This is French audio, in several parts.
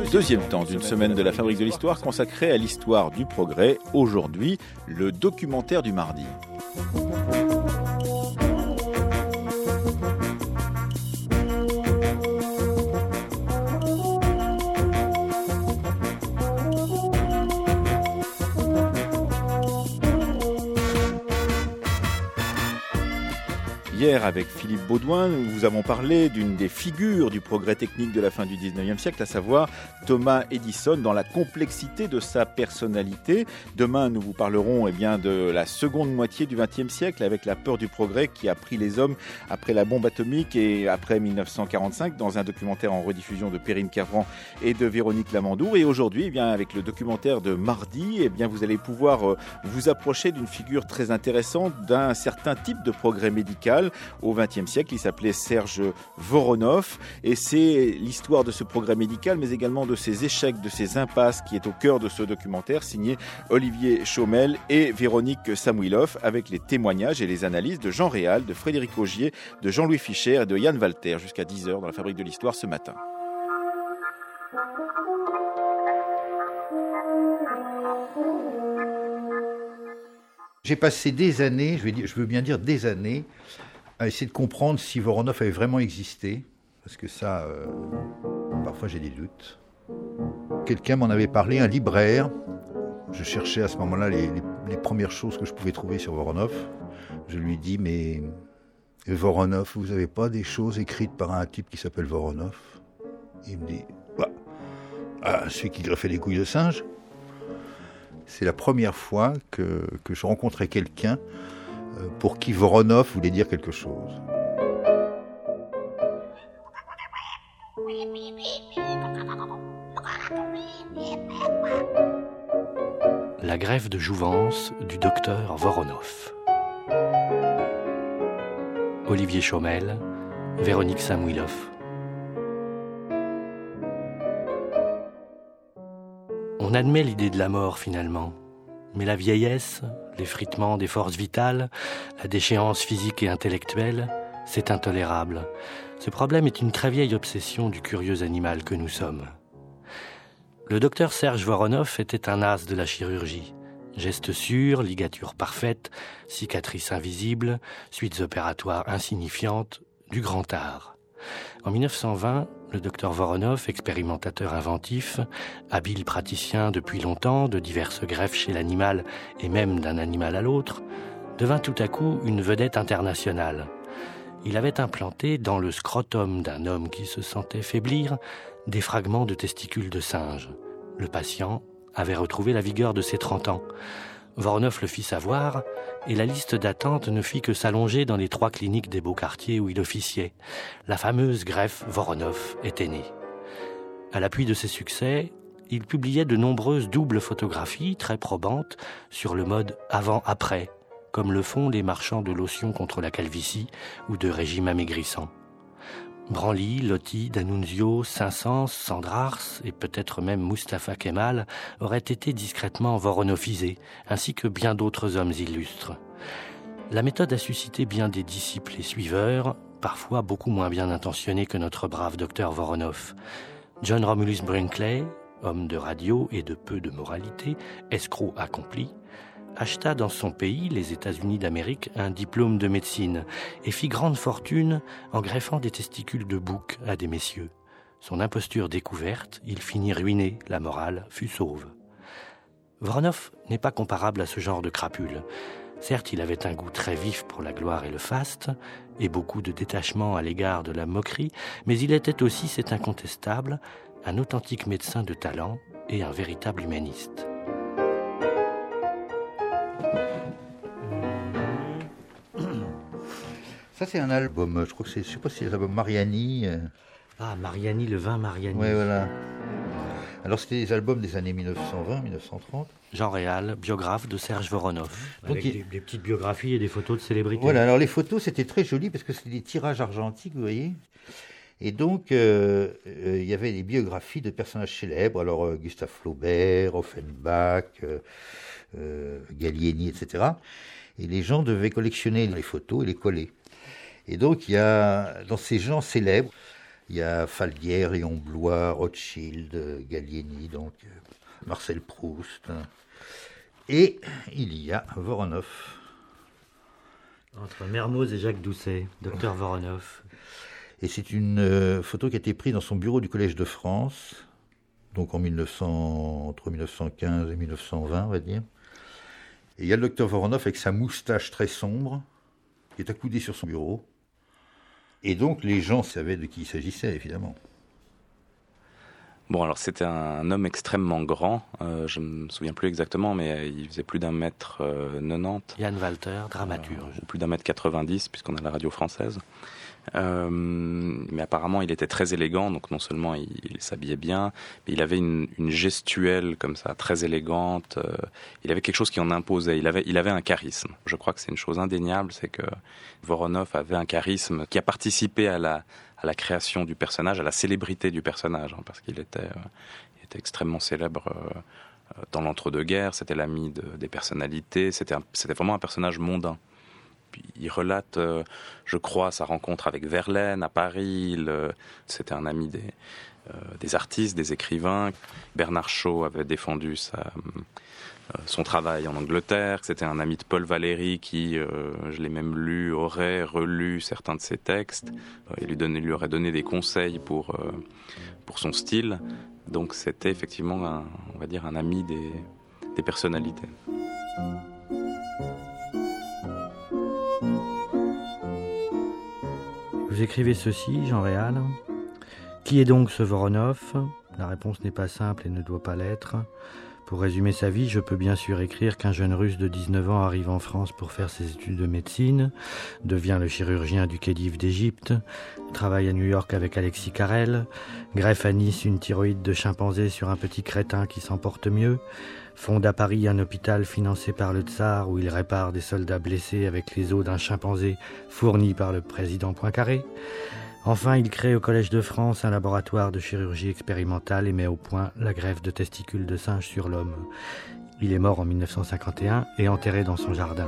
Deuxième temps d'une semaine de la Fabrique de l'Histoire consacrée à l'histoire du progrès. Aujourd'hui, le documentaire du mardi. Hier, avec Philippe Baudouin, nous vous avons parlé d'une des figures du progrès technique de la fin du 19e siècle, à savoir Thomas Edison, dans la complexité de sa personnalité. Demain, nous vous parlerons de la seconde moitié du 20e siècle, avec la peur du progrès qui a pris les hommes après la bombe atomique et après 1945, dans un documentaire en rediffusion de Perrine Kervran et de Véronique Lamandour. Et aujourd'hui, avec le documentaire de mardi, vous allez pouvoir vous approcher d'une figure très intéressante, d'un certain type de progrès médical. Au XXe siècle, il s'appelait Serge Voronoff et c'est l'histoire de ce progrès médical, mais également de ses échecs, de ses impasses qui est au cœur de ce documentaire signé Olivier Chaumel et Véronique Samuilov, avec les témoignages et les analyses de Jean Réal, de Frédéric Augier, de Jean-Louis Fischer et de Yann Walter jusqu'à 10h dans la Fabrique de l'Histoire ce matin. J'ai passé des années, je veux bien dire des années, à essayer de comprendre si Voronoff avait vraiment existé, parce que ça, parfois j'ai des doutes. Quelqu'un m'en avait parlé, un libraire. Je cherchais à ce moment-là les premières choses que je pouvais trouver sur Voronoff. Je lui dis, mais Voronoff, vous n'avez pas des choses écrites par un type qui s'appelle Voronoff? Il me dit, celui qui greffait les couilles de singe. C'est la première fois que je rencontrais quelqu'un pour qui Voronoff voulait dire quelque chose. La greffe de jouvence du docteur Voronoff. Olivier Chaumel, Véronique Samuilov. On admet l'idée de la mort finalement, mais la vieillesse, l'effritement des forces vitales, la déchéance physique et intellectuelle, c'est intolérable. Ce problème est une très vieille obsession du curieux animal que nous sommes. Le docteur Serge Voronoff était un as de la chirurgie. Gestes sûrs, ligatures parfaites, cicatrices invisibles, suites opératoires insignifiantes, du grand art. En 1920, le docteur Voronoff, expérimentateur inventif, habile praticien depuis longtemps de diverses greffes chez l'animal et même d'un animal à l'autre, devint tout à coup une vedette internationale. Il avait implanté dans le scrotum d'un homme qui se sentait faiblir des fragments de testicules de singe. Le patient avait retrouvé la vigueur de ses 30 ans. Voronoff le fit savoir et la liste d'attente ne fit que s'allonger dans les 3 cliniques des beaux quartiers où il officiait. La fameuse greffe Voronoff était née. À l'appui de ses succès, il publiait de nombreuses doubles photographies très probantes sur le mode avant-après, comme le font les marchands de lotions contre la calvitie ou de régimes amaigrissants. Branly, Lotti, D'Annunzio, Saint-Saëns, Sandrars et peut-être même Mustapha Kemal auraient été discrètement voronophisés, ainsi que bien d'autres hommes illustres. La méthode a suscité bien des disciples et suiveurs, parfois beaucoup moins bien intentionnés que notre brave docteur Voronoff. John Romulus Brinkley, homme de radio et de peu de moralité, escroc accompli, acheta dans son pays, les États-Unis d'Amérique, un diplôme de médecine et fit grande fortune en greffant des testicules de bouc à des messieurs. Son imposture découverte, il finit ruiné, la morale fut sauve. Voronoff n'est pas comparable à ce genre de crapule. Certes, il avait un goût très vif pour la gloire et le faste, et beaucoup de détachement à l'égard de la moquerie, mais il était aussi, c'est incontestable, un authentique médecin de talent et un véritable humaniste. Ça, c'est un album, je crois que je sais pas si c'est l'album Mariani. Mariani, le vin Mariani. Oui, voilà. Alors, c'était des albums des années 1920-1930. Jean Réal, biographe de Serge Voronoff. Avec des petites biographies et des photos de célébrités. Voilà, alors les photos, c'était très joli parce que c'était des tirages argentiques, vous voyez. Et donc, il y avait des biographies de personnages célèbres. Alors, Gustave Flaubert, Offenbach, Gallieni, etc. Et les gens devaient collectionner les photos et les coller. Et donc, il y a, dans ces gens célèbres, Il y a Falguière, Léon Blois, Rothschild, Gallieni, donc Marcel Proust. Et il y a Voronov. Entre Mermoz et Jacques Doucet, docteur Voronov. Et c'est une photo qui a été prise dans son bureau du Collège de France, donc entre 1915 et 1920, on va dire. Et il y a le docteur Voronov avec sa moustache très sombre, qui est accoudé sur son bureau. Et donc les gens savaient de qui il s'agissait, évidemment. Bon, alors c'était un homme extrêmement grand, je ne me souviens plus exactement, mais il faisait plus d'1m90. Yann Walter, dramaturge. Ou plus d'1m90, puisqu'on a la radio française. Mais apparemment, il était très élégant, donc non seulement il s'habillait bien, mais il avait une gestuelle comme ça, très élégante. Il avait quelque chose qui en imposait. Il avait un charisme. Je crois que c'est une chose indéniable, c'est que Voronov avait un charisme qui a participé à la création du personnage, à la célébrité du personnage, parce qu'il était extrêmement célèbre dans l'entre-deux-guerres. C'était l'ami des personnalités. C'était vraiment un personnage mondain. Puis il relate, je crois, sa rencontre avec Verlaine à Paris. C'était un ami des artistes, des écrivains. Bernard Shaw avait défendu son travail en Angleterre. C'était un ami de Paul Valéry qui, je l'ai même lu, aurait relu certains de ses textes et lui aurait donné des conseils pour son style. Donc c'était effectivement, on va dire, un ami des personnalités. Vous écrivez ceci, Jean Réal. Qui est donc ce Voronov ? La réponse n'est pas simple et ne doit pas l'être. Pour résumer sa vie, je peux bien sûr écrire qu'un jeune Russe de 19 ans arrive en France pour faire ses études de médecine, devient le chirurgien du Khedive d'Égypte, travaille à New York avec Alexis Carrel, greffe à Nice une thyroïde de chimpanzé sur un petit crétin qui s'en porte mieux, fonde à Paris un hôpital financé par le Tsar où il répare des soldats blessés avec les os d'un chimpanzé fournis par le président Poincaré. Enfin, il crée au Collège de France un laboratoire de chirurgie expérimentale et met au point la greffe de testicules de singe sur l'homme. Il est mort en 1951 et enterré dans son jardin.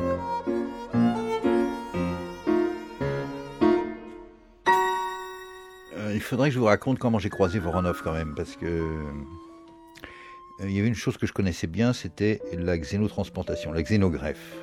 Il faudrait que je vous raconte comment j'ai croisé Voronov quand même, parce que il y avait une chose que je connaissais bien, c'était la xénotransplantation, la xénogreffe.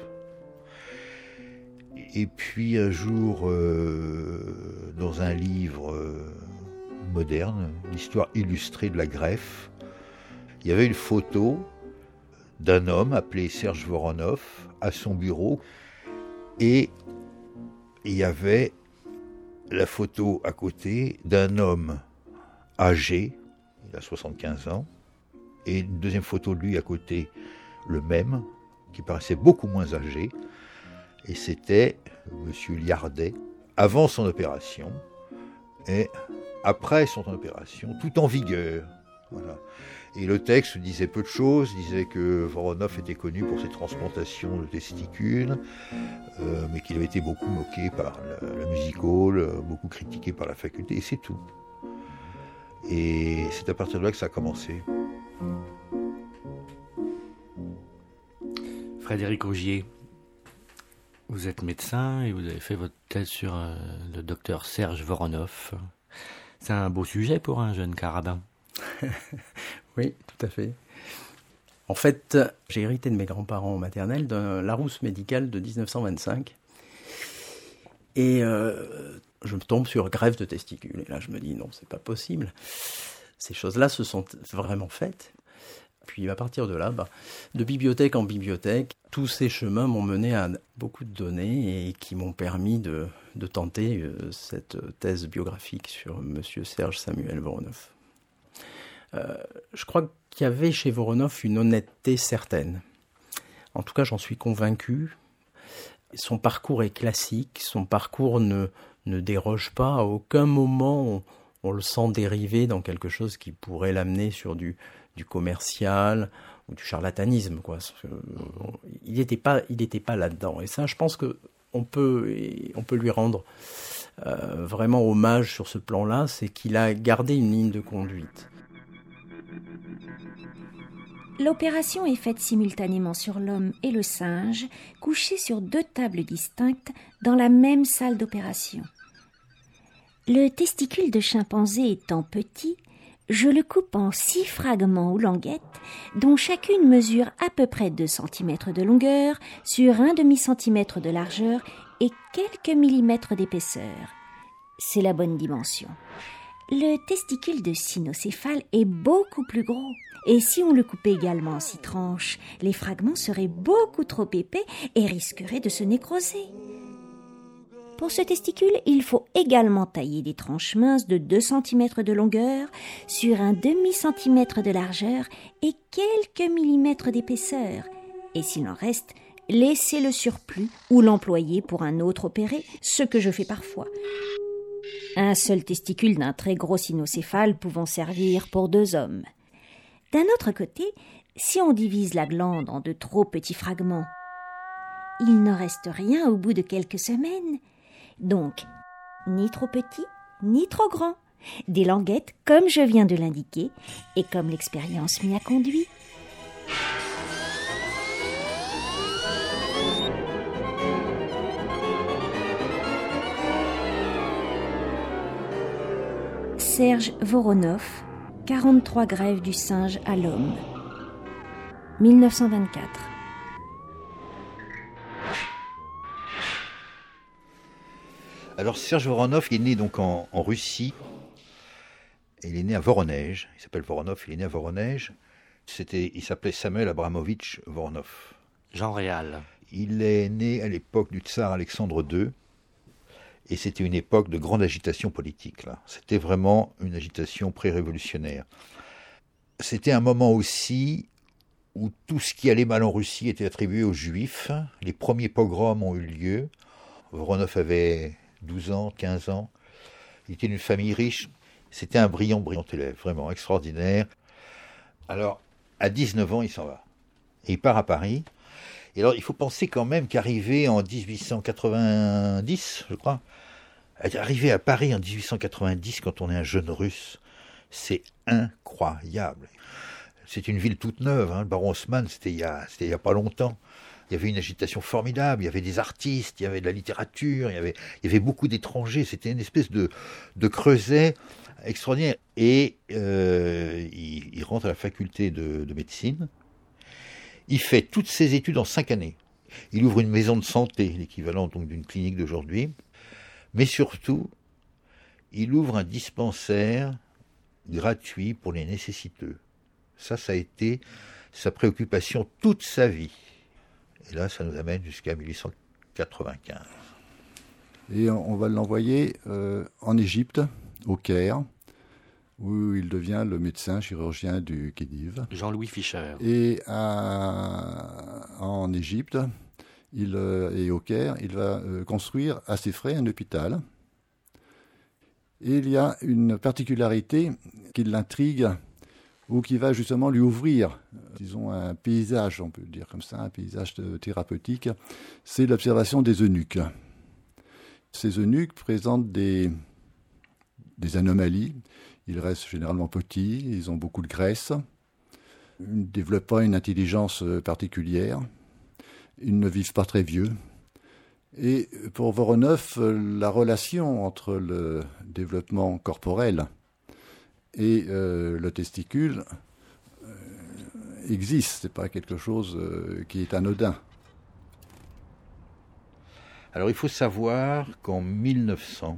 Et puis un jour, dans un livre moderne, l'histoire illustrée de la greffe, il y avait une photo d'un homme appelé Serge Voronov à son bureau, et il y avait la photo à côté d'un homme âgé, il a 75 ans, et une deuxième photo de lui à côté, le même, qui paraissait beaucoup moins âgé, et c'était M. Liardet, avant son opération, et après son opération, tout en vigueur. Voilà. Et le texte disait peu de choses, disait que Voronov était connu pour ses transplantations de testicules, mais qu'il avait été beaucoup moqué par la music hall, beaucoup critiqué par la faculté, et c'est tout. Et c'est à partir de là que ça a commencé. Frédéric Augier, vous êtes médecin et vous avez fait votre thèse sur le docteur Serge Voronov. C'est un beau sujet pour un jeune carabin. Oui, tout à fait. En fait, j'ai hérité de mes grands-parents maternels d'un Larousse médical de 1925. Et je me tombe sur greffe de testicules. Et là, je me dis, non, c'est pas possible. Ces choses-là se sont vraiment faites. Puis à partir de là, de bibliothèque en bibliothèque, tous ces chemins m'ont mené à beaucoup de données et qui m'ont permis de tenter cette thèse biographique sur M. Serge Samuel Voronov. Je crois qu'il y avait chez Voronov une honnêteté certaine. En tout cas, j'en suis convaincu. Son parcours est classique, son parcours ne déroge pas. À aucun moment, on le sent dériver dans quelque chose qui pourrait l'amener sur du commercial ou du charlatanisme, quoi. Il n'était pas là-dedans. Et ça, je pense qu'on peut lui rendre vraiment hommage sur ce plan-là, c'est qu'il a gardé une ligne de conduite. L'opération est faite simultanément sur l'homme et le singe, couchés sur 2 tables distinctes dans la même salle d'opération. Le testicule de chimpanzé étant petit, je le coupe en 6 fragments ou languettes, dont chacune mesure à peu près 2 cm de longueur sur 1/2 cm de largeur et quelques millimètres d'épaisseur. C'est la bonne dimension. Le testicule de cynocéphale est beaucoup plus gros, et si on le coupait également en 6 tranches, les fragments seraient beaucoup trop épais et risqueraient de se nécroser. Pour ce testicule, il faut également tailler des tranches minces de 2 cm de longueur sur 1/2 cm de largeur et quelques millimètres d'épaisseur. Et s'il en reste, laisser le surplus ou l'employer pour un autre opéré, ce que je fais parfois. Un seul testicule d'un très gros cynocéphale pouvant servir pour 2 hommes. D'un autre côté, si on divise la glande en de trop petits fragments, il n'en reste rien au bout de quelques semaines. Donc, ni trop petit, ni trop grand. Des languettes comme je viens de l'indiquer et comme l'expérience m'y a conduit. Serge Voronoff, 43 grèves du singe à l'homme, 1924. Alors Serge Voronoff est né donc en Russie. Il est né à Voronej. Il s'appelle Voronoff, il est né à Voronej. Il s'appelait Samuel Abramovitch Voronoff. Jean Réal. Il est né à l'époque du tsar Alexandre II. Et c'était une époque de grande agitation politique, là. C'était vraiment une agitation pré-révolutionnaire. C'était un moment aussi où tout ce qui allait mal en Russie était attribué aux Juifs. Les premiers pogroms ont eu lieu. Voronoff avait 12 ans, 15 ans. Il était d'une famille riche. C'était un brillant élève, vraiment extraordinaire. Alors, à 19 ans, il s'en va. Et il part à Paris. Et alors, il faut penser quand même qu'arrivé en 1890, je crois, arriver à Paris en 1890, quand on est un jeune Russe, c'est incroyable. C'est une ville toute neuve, hein. Le baron Haussmann, c'était il y a pas longtemps. Il y avait une agitation formidable, il y avait des artistes, il y avait de la littérature, il y avait beaucoup d'étrangers. C'était une espèce de creuset extraordinaire. Et il rentre à la faculté de médecine. Il fait toutes ses études en 5 années. Il ouvre une maison de santé, l'équivalent donc d'une clinique d'aujourd'hui. Mais surtout, il ouvre un dispensaire gratuit pour les nécessiteux. Ça a été sa préoccupation toute sa vie. Et là, ça nous amène jusqu'à 1895. Et on va l'envoyer en Égypte, au Caire, où il devient le médecin chirurgien du Khedive. Jean-Louis Fischer. Et en Égypte et au Caire, il va construire à ses frais un hôpital. Et il y a une particularité qui l'intrigue, ou qui va justement lui ouvrir, disons, un paysage, on peut dire comme ça, un paysage thérapeutique, c'est l'observation des eunuques. Ces eunuques présentent des anomalies. Ils restent généralement petits, ils ont beaucoup de graisse, ils ne développent pas une intelligence particulière, ils ne vivent pas très vieux. Et pour Voronoff, la relation entre le développement corporel et le testicule existe, ce n'est pas quelque chose qui est anodin. Alors il faut savoir qu'en 1900,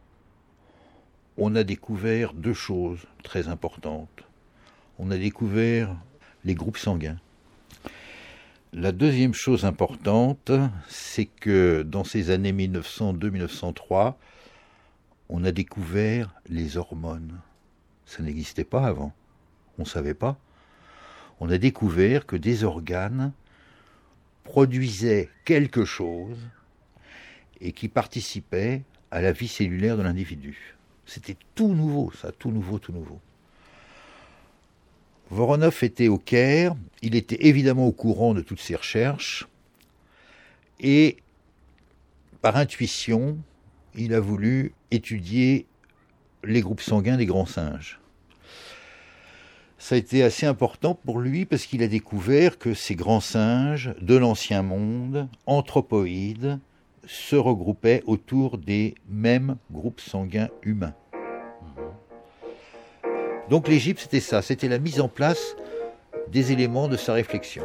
on a découvert 2 choses très importantes. On a découvert les groupes sanguins. La deuxième chose importante, c'est que dans ces années 1902-1903, on a découvert les hormones. Ça n'existait pas avant. On ne savait pas. On a découvert que des organes produisaient quelque chose et qui participaient à la vie cellulaire de l'individu. C'était tout nouveau, ça, tout nouveau. Voronoff était au Caire, il était évidemment au courant de toutes ces recherches, et par intuition, il a voulu étudier les groupes sanguins des grands singes. Ça a été assez important pour lui parce qu'il a découvert que ces grands singes de l'ancien monde, anthropoïdes, se regroupaient autour des mêmes groupes sanguins humains. Donc l'Égypte, c'était ça, c'était la mise en place des éléments de sa réflexion.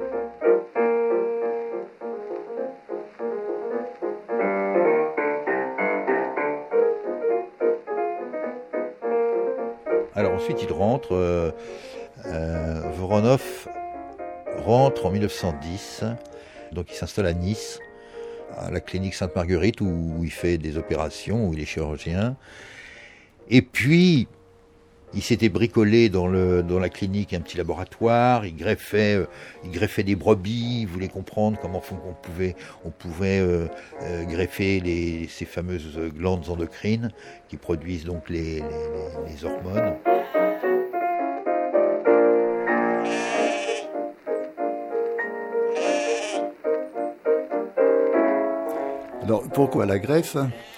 Alors ensuite, il rentre, Voronov rentre en 1910, donc il s'installe à Nice, à la clinique Sainte-Marguerite, où il fait des opérations, où il est chirurgien. Et puis, il s'était bricolé dans la clinique un petit laboratoire, il greffait des brebis, il voulait comprendre comment on pouvait greffer ces fameuses glandes endocrines qui produisent donc les hormones. Alors pourquoi la greffe ?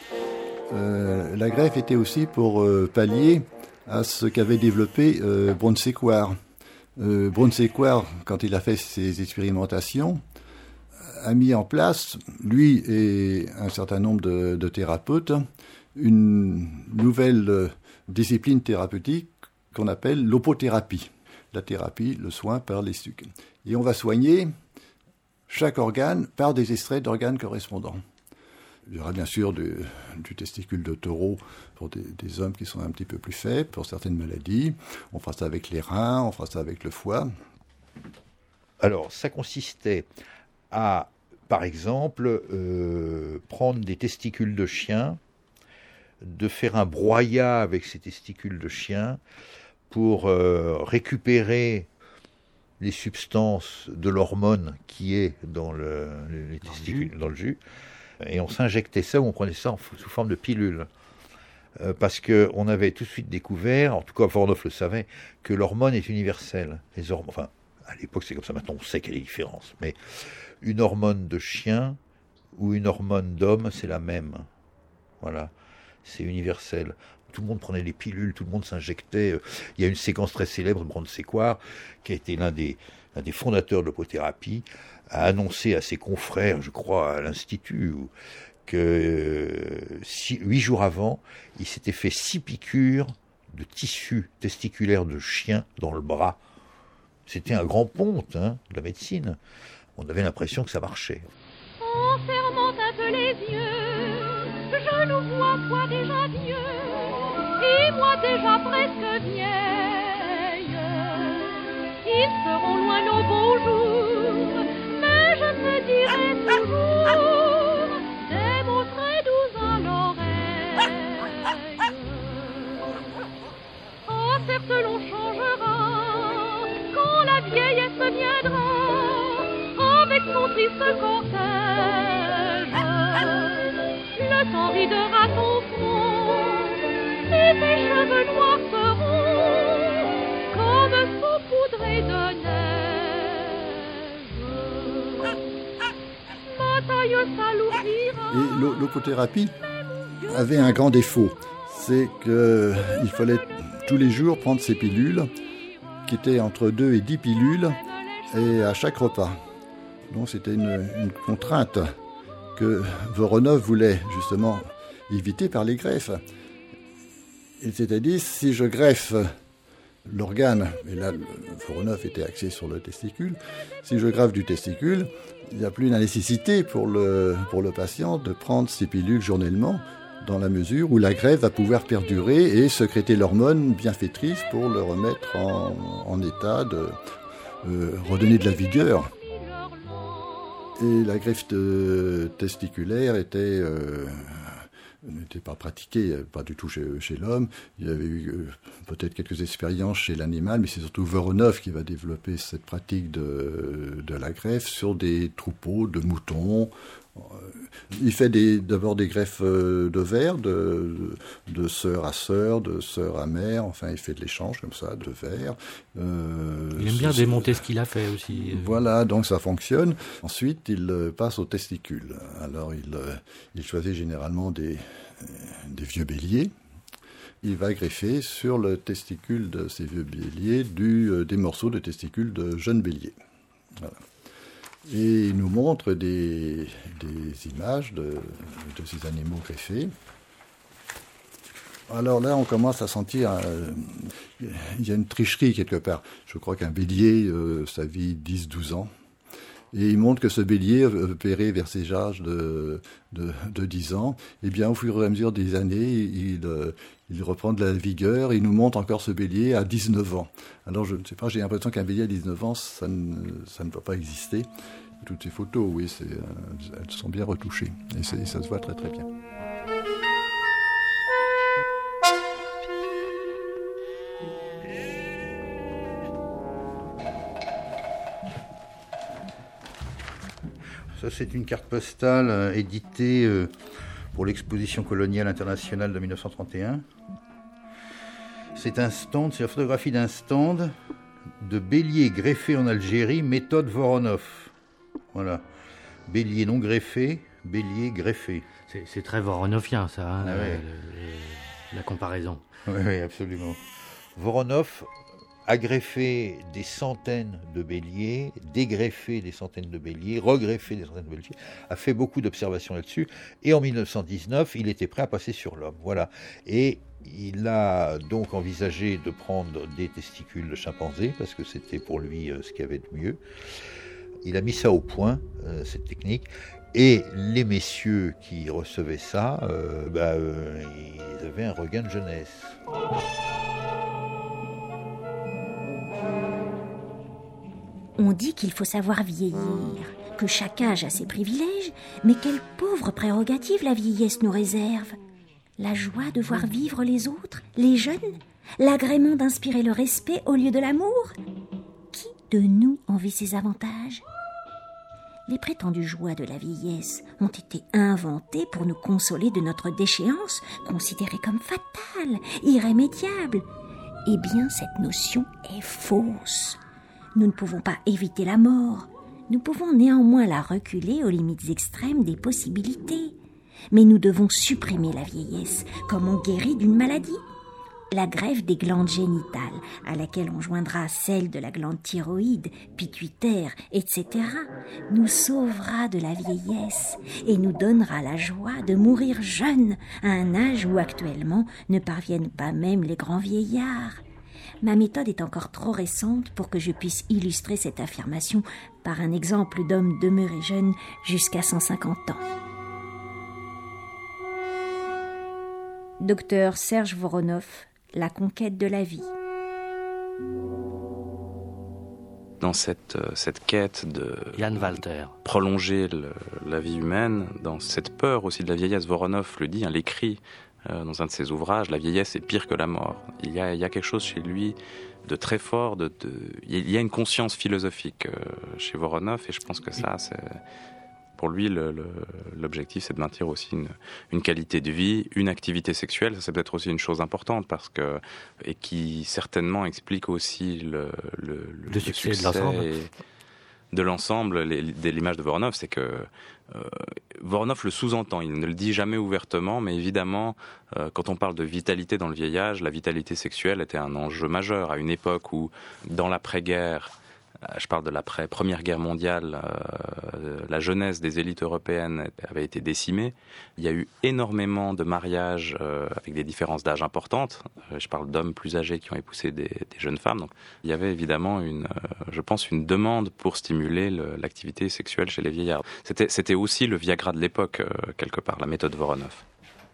La greffe était aussi pour pallier à ce qu'avait développé Brown-Séquard. Brown-Séquard, quand il a fait ses expérimentations, a mis en place, lui et un certain nombre de thérapeutes, une nouvelle discipline thérapeutique qu'on appelle l'opothérapie. La thérapie, le soin par les sucs. Et on va soigner chaque organe par des extraits d'organes correspondants. Il y aura bien sûr du testicule de taureau pour des hommes qui sont un petit peu plus faibles, pour certaines maladies. On fera ça avec les reins, on fera ça avec le foie. Alors, ça consistait à, par exemple, prendre des testicules de chien, de faire un broyat avec ces testicules de chien pour récupérer les substances de l'hormone qui est dans les testicules, dans le jus. Et on s'injectait ça, ou on prenait ça sous forme de pilule. Parce qu'on avait tout de suite découvert, en tout cas Voronov le savait, que l'hormone est universelle. Enfin, à l'époque c'est comme ça, maintenant on sait quelle est la différence. Mais une hormone de chien ou une hormone d'homme, c'est la même. Voilà, c'est universel. Tout le monde prenait les pilules, tout le monde s'injectait. Il y a une séquence très célèbre de Brown-Séquard, qui a été l'un des fondateurs de l'opothérapie, a annoncé à ses confrères, je crois, à l'Institut, que 8 jours avant, il s'était fait 6 piqûres de tissu testiculaire de chien dans le bras. C'était un grand ponte de la médecine. On avait l'impression que ça marchait. En fermant un peu les yeux, je nous vois toi déjà vieux, et moi déjà presque vieille. Ils seront loin nos beaux jours, mais je me dirai toujours des mots très doux à l'oreille. Oh, certes l'on changera quand la vieillesse viendra avec son triste cortège. Le temps ridera ton front et tes cheveux noirs seront comme saupoudrés de neige. Et l'opothérapie avait un grand défaut, c'est qu'il fallait tous les jours prendre ces pilules, qui étaient entre 2 et 10 pilules, et à chaque repas. Donc c'était une contrainte que Voronov voulait justement éviter par les greffes. Il s'était dit, si je greffe l'organe, et là Voronov était axé sur le testicule, si je greffe du testicule, il n'y a plus la nécessité pour le patient de prendre ces pilules journellement, dans la mesure où la greffe va pouvoir perdurer et sécréter l'hormone bienfaitrice pour le remettre en état de redonner de la vigueur. Et la greffe testiculaire n'était pas pratiquée, pas du tout chez l'homme. Il y avait eu peut-être quelques expériences chez l'animal, mais c'est surtout Voronov qui va développer cette pratique de la greffe sur des troupeaux de moutons. Il fait d'abord des greffes de vers, de sœur à sœur, de sœur à mère, enfin il fait de l'échange comme ça, de vers. Il aime bien démonter ce qu'il a fait aussi. Voilà, donc ça fonctionne. Ensuite, il passe aux testicules. Alors il choisit généralement des vieux béliers. Il va greffer sur le testicule de ces vieux béliers des morceaux de testicules de jeunes béliers. Voilà. Et il nous montre des des images de ces animaux greffés. Alors là, on commence à sentir, il y a une tricherie quelque part. Je crois qu'un bélier, ça vit 10-12 ans. Et il montre que ce bélier, opéré vers ses âges de 10 ans, eh bien, au fur et à mesure des années, il reprend de la vigueur. Il nous montre encore ce bélier à 19 ans. Alors, je ne sais pas, j'ai l'impression qu'un bélier à 19 ans, ça ne doit pas exister. Toutes ces photos, oui, elles sont bien retouchées. Et ça se voit très très bien. Ça, c'est une carte postale éditée pour l'exposition coloniale internationale de 1931. C'est un stand, c'est la photographie d'un stand de bélier greffé en Algérie, méthode Voronov. Voilà. Bélier non greffé, bélier greffé. C'est très voronovien, ça, hein, la comparaison. Oui, absolument. Voronov a greffé des centaines de béliers, dégreffé des centaines de béliers, regreffé des centaines de béliers, a fait beaucoup d'observations là-dessus, et en 1919, il était prêt à passer sur l'homme. Voilà. Et il a donc envisagé de prendre des testicules de chimpanzé, parce que c'était pour lui ce qu'il y avait de mieux. Il a mis ça au point, cette technique, et les messieurs qui recevaient ça, ils avaient un regain de jeunesse. On dit qu'il faut savoir vieillir, que chaque âge a ses privilèges, mais quelle pauvre prérogative la vieillesse nous réserve. La joie de voir vivre les autres, les jeunes, l'agrément d'inspirer le respect au lieu de l'amour. Qui de nous en vit ces avantages ? Les prétendues joies de la vieillesse ont été inventées pour nous consoler de notre déchéance, considérée comme fatale, irrémédiable. Eh bien, cette notion est fausse. Nous ne pouvons pas éviter la mort. Nous pouvons néanmoins la reculer aux limites extrêmes des possibilités. Mais nous devons supprimer la vieillesse, comme on guérit d'une maladie. La greffe des glandes génitales, à laquelle on joindra celle de la glande thyroïde, pituitaire, etc., nous sauvera de la vieillesse et nous donnera la joie de mourir jeune, à un âge où actuellement ne parviennent pas même les grands vieillards. Ma méthode est encore trop récente pour que je puisse illustrer cette affirmation par un exemple d'homme demeuré jeune jusqu'à 150 ans. Docteur Serge Voronov, La conquête de la vie. Dans cette quête de Yann Walter, prolonger la vie humaine, dans cette peur aussi de la vieillesse, Voronov le dit, l'écrit dans un de ses ouvrages, la vieillesse est pire que la mort. Il y a quelque chose chez lui de très fort, il y a une conscience philosophique chez Voronov, et je pense que ça, c'est... Pour lui, l'objectif, c'est de maintenir aussi une qualité de vie, une activité sexuelle. Ça, c'est peut-être aussi une chose importante et qui certainement explique aussi le succès de l'ensemble. L'image de Voronov, c'est que Voronov le sous-entend. Il ne le dit jamais ouvertement, mais évidemment, quand on parle de vitalité dans le vieillage, la vitalité sexuelle était un enjeu majeur à une époque où, dans l'après-guerre, je parle de l'après-Première Guerre mondiale, la jeunesse des élites européennes avait été décimée. Il y a eu énormément de mariages avec des différences d'âge importantes. Je parle d'hommes plus âgés qui ont épousé des jeunes femmes. Donc, il y avait évidemment je pense, une demande pour stimuler l'activité sexuelle chez les vieillards. C'était aussi le Viagra de l'époque, quelque part, la méthode Voronov.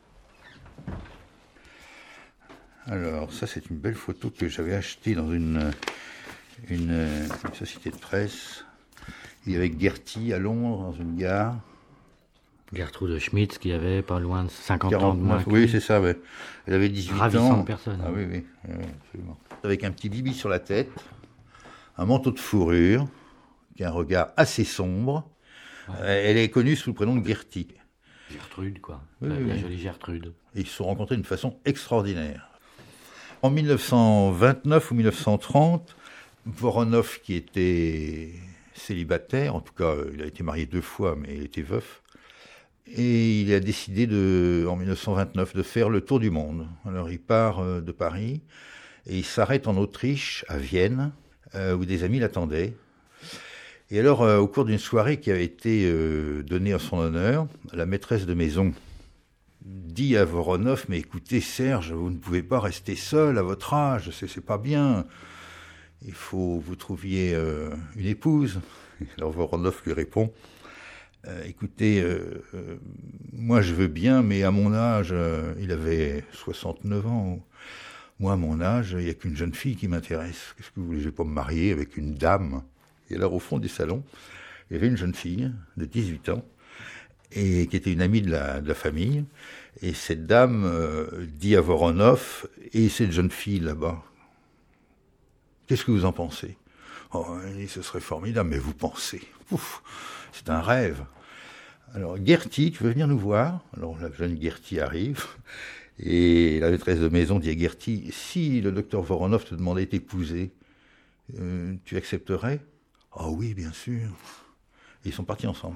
Alors, ça, c'est une belle photo que j'avais achetée dans une société de presse. Il y avait Gertie à Londres, dans une gare. Gertrude Schmitz, qui avait pas loin de 50 49, ans de moins. Oui, c'est ça. Ouais. Elle avait 18 Ravissante ans. personne. Ah oui, absolument. Avec un petit bibi sur la tête, un manteau de fourrure, qui a un regard assez sombre. Ouais. Elle est connue sous le prénom de Gertie. Gertrude, quoi. Oui, la jolie Gertrude. Et ils se sont rencontrés d'une façon extraordinaire. En 1929 ou 1930, Voronov, qui était célibataire, en tout cas, il a été marié 2 fois, mais il était veuf, et il a décidé en 1929 de faire le tour du monde. Alors il part de Paris et il s'arrête en Autriche, à Vienne, où des amis l'attendaient. Et alors, au cours d'une soirée qui avait été donnée en son honneur, la maîtresse de maison dit à Voronov, mais écoutez Serge, vous ne pouvez pas rester seul à votre âge, c'est pas bien. Il faut que vous trouviez une épouse. Alors Voronov lui répond, écoutez, moi je veux bien, mais à mon âge, il avait 69 ans. Moi, à mon âge, il n'y a qu'une jeune fille qui m'intéresse. Qu'est-ce que vous voulez, je ne vais pas me marier avec une dame. Et alors, au fond du salon, il y avait une jeune fille de 18 ans, et qui était une amie de la famille. Et cette dame dit à Voronov, et cette jeune fille là-bas, qu'est-ce que vous en pensez? Oh, ce serait formidable, mais vous pensez. Ouf, c'est un rêve. Alors, Gertie, tu veux venir nous voir? Alors, la jeune Gertie arrive, et la maîtresse de maison dit à Gertie, si le docteur Voronov te demandait de t'épouser, tu accepterais? Oh oui, bien sûr. Et ils sont partis ensemble.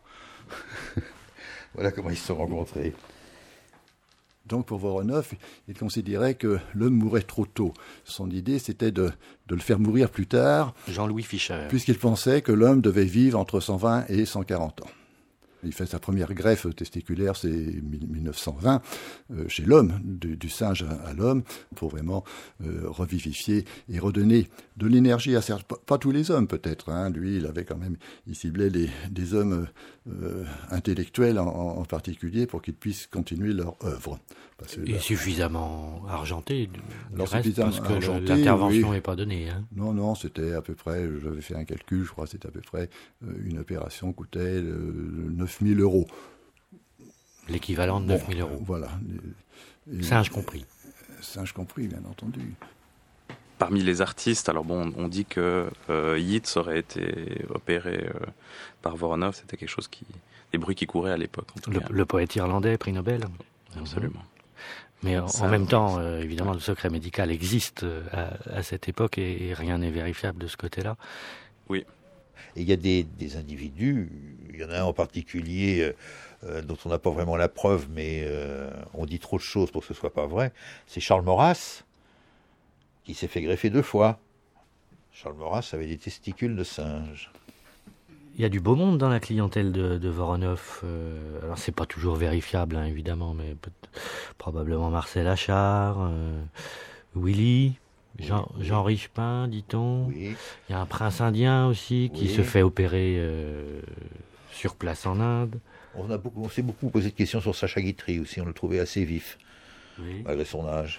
Voilà comment ils se sont rencontrés. Donc pour Voronov, il considérait que l'homme mourait trop tôt. Son idée, c'était de le faire mourir plus tard. Jean-Louis Fischer. Puisqu'il pensait que l'homme devait vivre entre 120 et 140 ans. Il fait sa première greffe testiculaire, c'est 1920, chez l'homme, du singe à l'homme, pour vraiment revivifier et redonner de l'énergie à certains, pas tous les hommes peut-être, hein. Lui, il avait quand même, il ciblait des hommes intellectuels en particulier pour qu'ils puissent continuer leur œuvre. Et suffisamment argenté, alors, reste, parce que l'intervention n'est pas donnée. Hein. Non, c'était à peu près, j'avais fait un calcul, je crois que c'était à peu près, une opération coûtait 9 000 €. L'équivalent de 9 000 €. Voilà. Singe compris. Singe compris, bien entendu. Parmi les artistes, alors bon, on dit que Yeats aurait été opéré par Voronov, c'était quelque chose des bruits qui couraient à l'époque. Le poète irlandais, prix Nobel. Absolument. Mais en même temps, évidemment, le secret médical existe à cette époque et rien n'est vérifiable de ce côté-là. Oui. Et il y a des individus, il y en a un en particulier dont on n'a pas vraiment la preuve, mais on dit trop de choses pour que ce soit pas vrai, c'est Charles Maurras, qui s'est fait greffer 2 fois. Charles Maurras avait des testicules de singe. Il y a du beau monde dans la clientèle de Voronov. Alors c'est pas toujours vérifiable, hein, évidemment, mais probablement Marcel Achard, Willy, Jean Richepin, dit-on. Oui. Il y a un prince indien aussi qui se fait opérer sur place en Inde. On s'est beaucoup posé de questions sur Sacha Guitry aussi, on le trouvait assez vif, malgré son âge.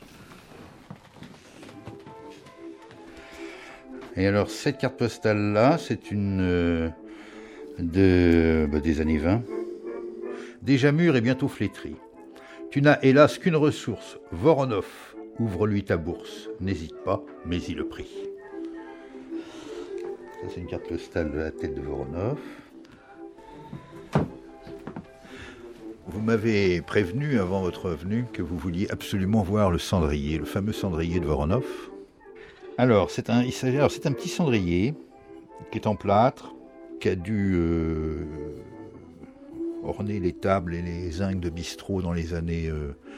Et alors, cette carte postale-là, c'est une des années 20. Déjà mûre et bientôt flétrie. Tu n'as hélas qu'une ressource, Voronov. Ouvre-lui ta bourse. N'hésite pas, mais y le prie. Ça, c'est une carte postale de la tête de Voronov. Vous m'avez prévenu avant votre venue que vous vouliez absolument voir le cendrier, le fameux cendrier de Voronov. Alors, c'est un petit cendrier qui est en plâtre, qui a dû orner les tables et les zincs de bistrot dans les années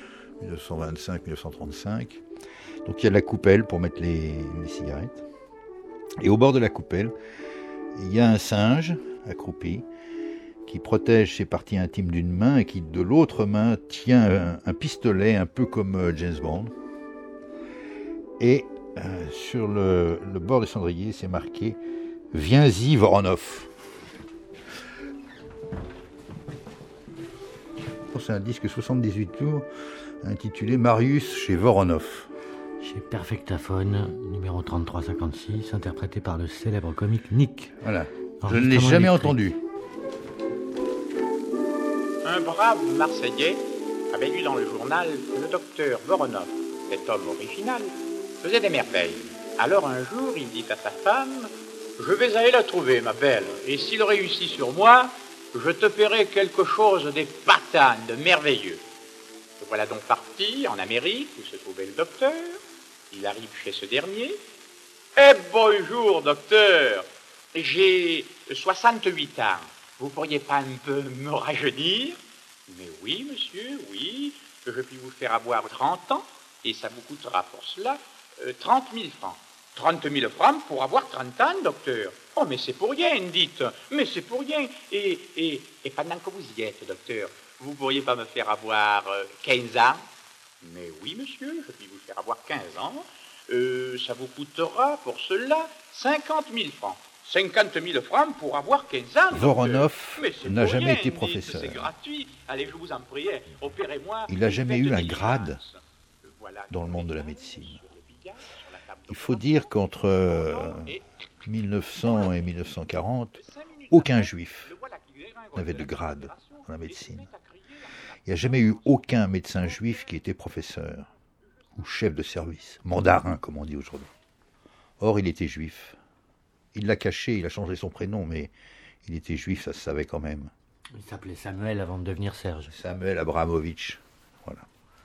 1925-1935. Donc il y a la coupelle pour mettre les cigarettes. Et au bord de la coupelle, il y a un singe accroupi qui protège ses parties intimes d'une main et qui de l'autre main tient un pistolet un peu comme James Bond. Et sur le bord du cendrier, c'est marqué « Viens-y, Voronov ». C'est un disque 78 tours intitulé « Marius chez Voronov ». Chez Perfectaphone, numéro 3356, interprété par le célèbre comique Nick. Voilà, je ne l'ai jamais entendu. Un brave Marseillais avait lu dans le journal que le docteur Voronov, cet homme original, faisait des merveilles. Alors un jour, il dit à sa femme « Je vais aller la trouver, ma belle, et s'il réussit sur moi, je te ferai quelque chose des patanes, de merveilleux. » Le voilà donc parti en Amérique, où se trouvait le docteur. Il arrive chez ce dernier. « Eh, bonjour, docteur, j'ai 68 ans. Vous pourriez pas un peu me rajeunir ?»« Mais oui, monsieur, oui, je puis vous faire avoir 30 ans, et ça vous coûtera pour cela 30 000 francs. » 30 000 francs pour avoir 30 ans, docteur. Oh, mais c'est pour rien, dites. Mais c'est pour rien. Et pendant que vous y êtes, docteur, vous pourriez pas me faire avoir 15 ans? Mais oui, monsieur, je puis vous faire avoir 15 ans. Ça vous coûtera pour cela 50 000 francs. 50 000 francs pour avoir 15 ans. Voronov n'a jamais été professeur. C'est gratuit. Allez, je vous en prie, opérez-moi. Il n'a jamais eu un grade dans le monde de la médecine. Il faut dire qu'entre 1900 et 1940, aucun juif n'avait de grade dans la médecine. Il n'y a jamais eu aucun médecin juif qui était professeur ou chef de service, mandarin comme on dit aujourd'hui. Or, il était juif. Il l'a caché, il a changé son prénom, mais il était juif, ça se savait quand même. Il s'appelait Samuel avant de devenir Serge. Samuel Abramovitch, voilà.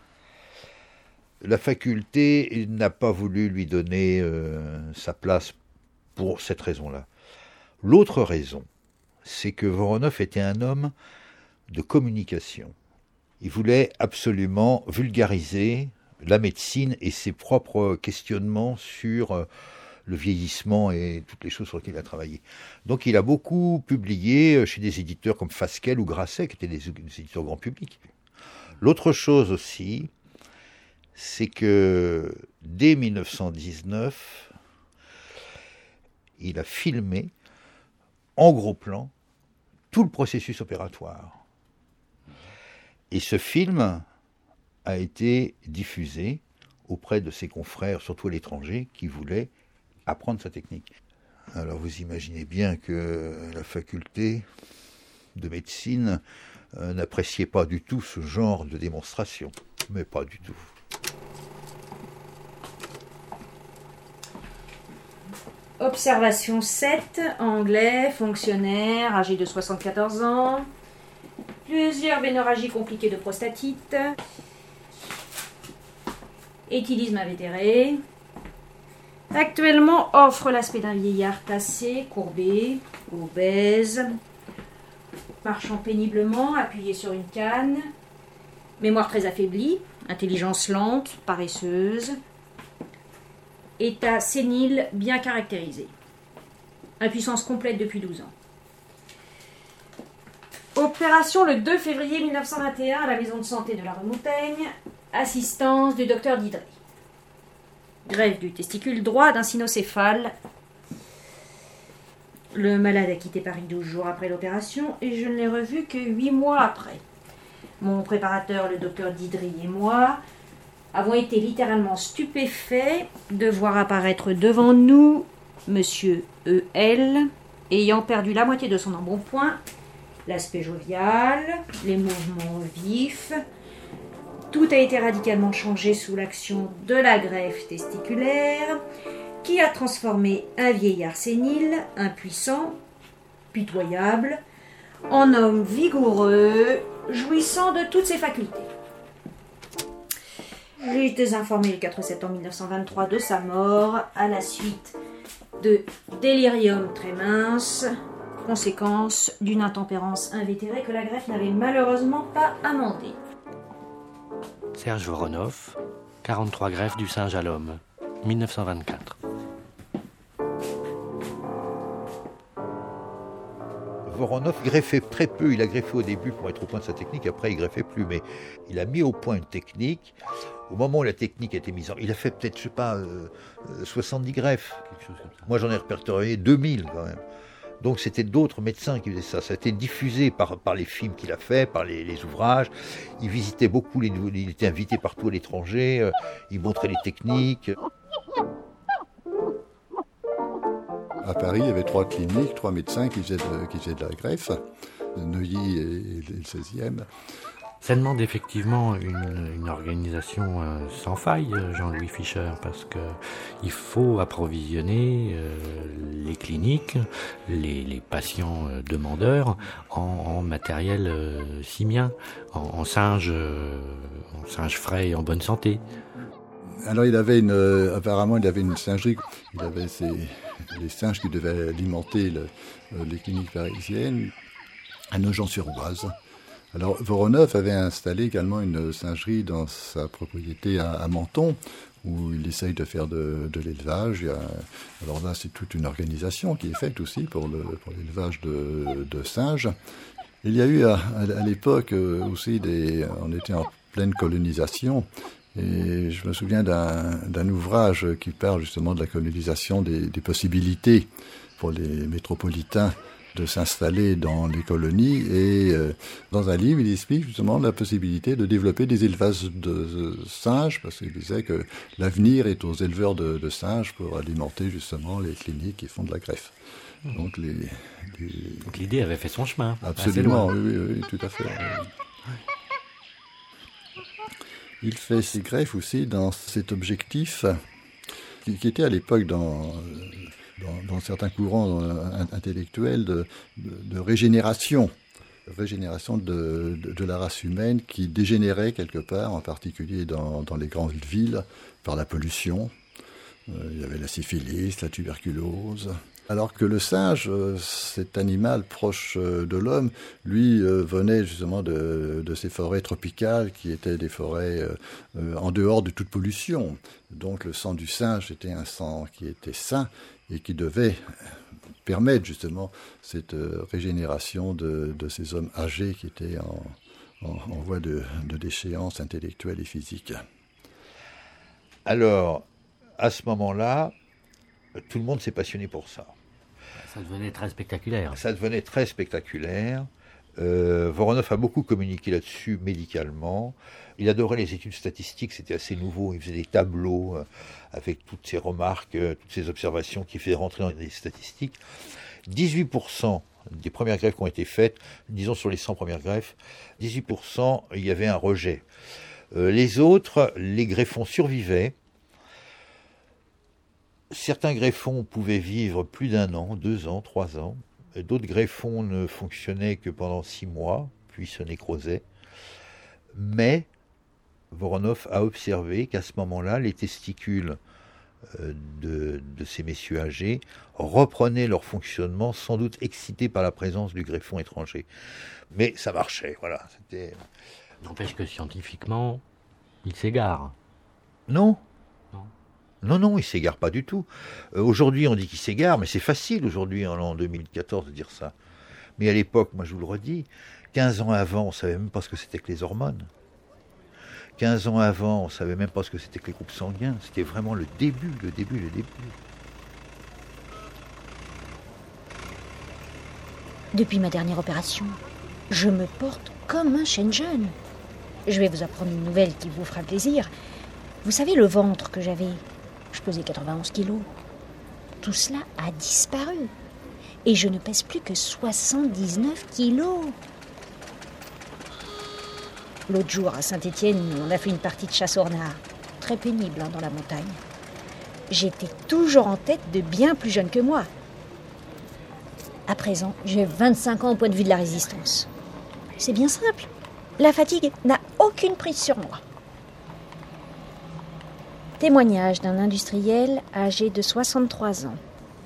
La faculté n'a pas voulu lui donner sa place pour cette raison-là. L'autre raison, c'est que Voronov était un homme de communication. Il voulait absolument vulgariser la médecine et ses propres questionnements sur le vieillissement et toutes les choses sur lesquelles il a travaillé. Donc il a beaucoup publié chez des éditeurs comme Fasquelle ou Grasset, qui étaient des éditeurs grand public. L'autre chose aussi, c'est que dès 1919, il a filmé en gros plan tout le processus opératoire. Et ce film a été diffusé auprès de ses confrères, surtout à l'étranger, qui voulaient apprendre sa technique. Alors vous imaginez bien que la faculté de médecine n'appréciait pas du tout ce genre de démonstration, mais pas du tout. Observation 7, anglais, fonctionnaire, âgé de 74 ans, plusieurs bénorragies compliquées de prostatite, éthylisme invétéré. Actuellement offre l'aspect d'un vieillard tassé, courbé, obèse, marchant péniblement, appuyé sur une canne, mémoire très affaiblie, intelligence lente, paresseuse, état sénile bien caractérisé, impuissance complète depuis 12 ans. Opération le 2 février 1921 à la maison de santé de la rue Montaigne, assistance du docteur Didré. Greffe du testicule droit d'un cynocéphale. Le malade a quitté Paris 12 jours après l'opération et je ne l'ai revu que 8 mois après. Mon préparateur, le docteur Didré et moi avons été littéralement stupéfaits de voir apparaître devant nous Monsieur E.L. ayant perdu la moitié de son embonpoint, l'aspect jovial, les mouvements vifs. Tout a été radicalement changé sous l'action de la greffe testiculaire qui a transformé un vieillard sénile, impuissant, pitoyable, en homme vigoureux, jouissant de toutes ses facultés. J'ai été informé le 4 septembre 1923 de sa mort à la suite de délirium très mince, conséquence d'une intempérance invétérée que la greffe n'avait malheureusement pas amendée. Serge Voronov, 43 greffes du singe à l'homme, 1924. Voronov greffait très peu, il a greffé au début pour être au point de sa technique, après il greffait plus, mais il a mis au point une technique. Au moment où la technique a été mise en... Il a fait peut-être, 70 greffes. Quelque chose comme ça. Moi j'en ai répertorié 2000 quand même. Donc c'était d'autres médecins qui faisaient ça. Ça a été diffusé par les films qu'il a fait, par les ouvrages. Il visitait beaucoup, il était invité partout à l'étranger, il montrait les techniques. À Paris, il y avait 3 cliniques, 3 médecins qui faisaient de la greffe, Neuilly et le 16e. Ça demande effectivement une organisation sans faille, Jean-Louis Fischer, parce que il faut approvisionner les cliniques, les patients demandeurs en matériel simien, en singes frais et en bonne santé. Alors apparemment il avait une singerie, il avait les singes qui devaient alimenter les cliniques parisiennes à Nogent-sur-Oise. Alors, Voronov avait installé également une singerie dans sa propriété à Menton, où il essaye de faire de l'élevage. Alors là, c'est toute une organisation qui est faite aussi pour l'élevage de singes. Il y a eu à l'époque aussi on était en pleine colonisation, et je me souviens d'un ouvrage qui parle justement de la colonisation, des possibilités pour les métropolitains de s'installer dans les colonies, et dans un livre, il explique justement la possibilité de développer des élevages de singes, parce qu'il disait que l'avenir est aux éleveurs de singes pour alimenter justement les cliniques qui font de la greffe. Donc l'idée avait fait son chemin. Absolument, oui, tout à fait. Il fait ses greffes aussi dans cet objectif qui était à l'époque dans certains courants intellectuels de régénération de la race humaine qui dégénérait quelque part, en particulier dans les grandes villes, par la pollution. Il y avait la syphilis, la tuberculose. Alors que le singe, cet animal proche de l'homme, lui venait justement de ces forêts tropicales qui étaient des forêts en dehors de toute pollution. Donc le sang du singe était un sang qui était sain et qui devait permettre justement cette régénération de ces hommes âgés qui étaient en voie de déchéance intellectuelle et physique. Alors, à ce moment-là, tout le monde s'est passionné pour ça. Ça devenait très spectaculaire. Voronov a beaucoup communiqué là-dessus médicalement. Il adorait les études statistiques, c'était assez nouveau. Il faisait des tableaux avec toutes ces remarques, toutes ces observations qui faisaient rentrer dans les statistiques. 18% des premières greffes qui ont été faites, disons sur les 100 premières greffes, 18% il y avait un rejet. Les autres, les greffons survivaient. Certains greffons pouvaient vivre plus d'1 an, 2 ans, 3 ans. D'autres greffons ne fonctionnaient que pendant 6 mois, puis se nécrosaient. Mais Voronov a observé qu'à ce moment-là, les testicules de ces messieurs âgés reprenaient leur fonctionnement, sans doute excités par la présence du greffon étranger. Mais ça marchait, voilà. N'empêche que scientifiquement, il s'égare. Non, il ne s'égare pas du tout. Aujourd'hui, on dit qu'il s'égare, mais c'est facile aujourd'hui, en 2014, de dire ça. Mais à l'époque, moi je vous le redis, 15 ans avant, on ne savait même pas ce que c'était que les hormones. 15 ans avant, on ne savait même pas ce que c'était que les groupes sanguins. C'était vraiment le début. Depuis ma dernière opération, je me porte comme un chêne jeune. Je vais vous apprendre une nouvelle qui vous fera plaisir. Vous savez le ventre que j'avais ? Je pesais 91 kilos. Tout cela a disparu. Et je ne pèse plus que 79 kilos. L'autre jour, à Saint-Étienne, on a fait une partie de chasse au renard. Très pénible dans la montagne. J'étais toujours en tête de bien plus jeunes que moi. À présent, j'ai 25 ans au point de vue de la résistance. C'est bien simple. La fatigue n'a aucune prise sur moi. Témoignage d'un industriel âgé de 63 ans.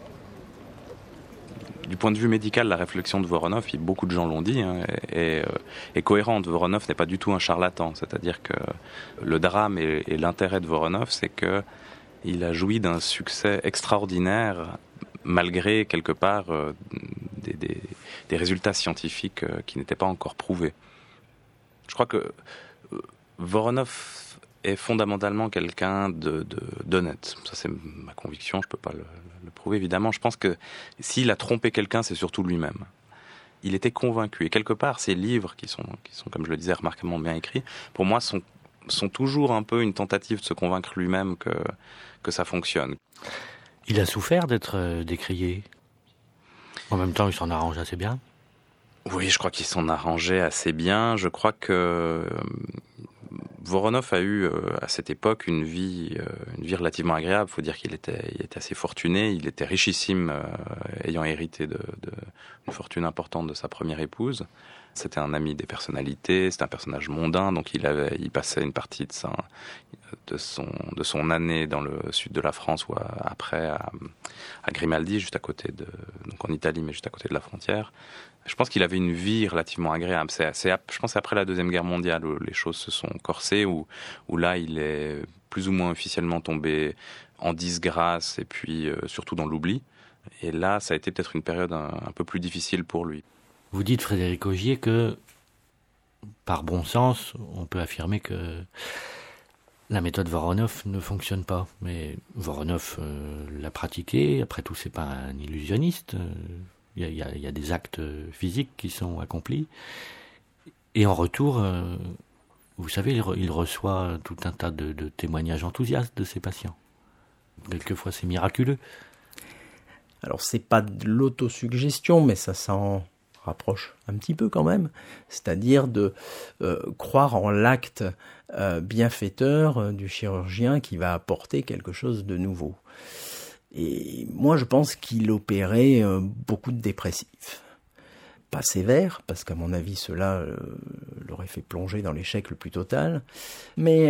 Du point de vue médical, la réflexion de Voronov, beaucoup de gens l'ont dit, est cohérente. Voronov n'est pas du tout un charlatan. C'est-à-dire que le drame et l'intérêt de Voronov, c'est qu'il a joui d'un succès extraordinaire malgré, quelque part, des résultats scientifiques qui n'étaient pas encore prouvés. Je crois que Voronov est fondamentalement quelqu'un d'honnête. Ça, c'est ma conviction, je ne peux pas le prouver, évidemment. Je pense que s'il a trompé quelqu'un, c'est surtout lui-même. Il était convaincu. Et quelque part, ces livres, qui sont, comme je le disais, remarquablement bien écrits, pour moi, sont toujours un peu une tentative de se convaincre lui-même que ça fonctionne. Il a souffert d'être décrié. En même temps, il s'en arrange assez bien. Oui, je crois qu'il s'en arrangeait assez bien. Je crois que Voronov a eu à cette époque une vie relativement agréable. Il faut dire qu'il était assez fortuné. Il était richissime, ayant hérité d'une fortune importante de sa première épouse. C'était un ami des personnalités, c'était un personnage mondain, donc il passait une partie de son année dans le sud de la France ou après à Grimaldi, juste à côté donc en Italie, mais juste à côté de la frontière. Je pense qu'il avait une vie relativement agréable. Je pense que c'est après la Deuxième Guerre mondiale où les choses se sont corsées, où là il est plus ou moins officiellement tombé en disgrâce et puis surtout dans l'oubli. Et là, ça a été peut-être une période un peu plus difficile pour lui. Vous dites, Frédéric Augier, que par bon sens, on peut affirmer que la méthode Voronov ne fonctionne pas. Mais Voronov l'a pratiquée. Après tout, c'est pas un illusionniste. Il y a des actes physiques qui sont accomplis. Et en retour, vous savez, il reçoit tout un tas de témoignages enthousiastes de ses patients. Quelquefois, c'est miraculeux. Alors, c'est pas de l'autosuggestion, mais ça s'en rapproche un petit peu quand même. C'est-à-dire de croire en l'acte bienfaiteur du chirurgien qui va apporter quelque chose de nouveau. Et moi, je pense qu'il opérait beaucoup de dépressifs. Pas sévères, parce qu'à mon avis, cela l'aurait fait plonger dans l'échec le plus total. Mais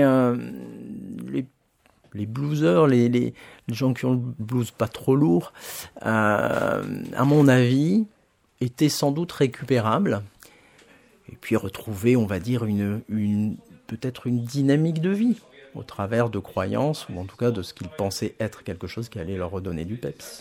les blueseurs, les gens qui ont le blues pas trop lourd, à mon avis, étaient sans doute récupérables. Et puis retrouver, on va dire, peut-être une dynamique de vie, au travers de croyances, ou en tout cas de ce qu'ils pensaient être quelque chose qui allait leur redonner du peps.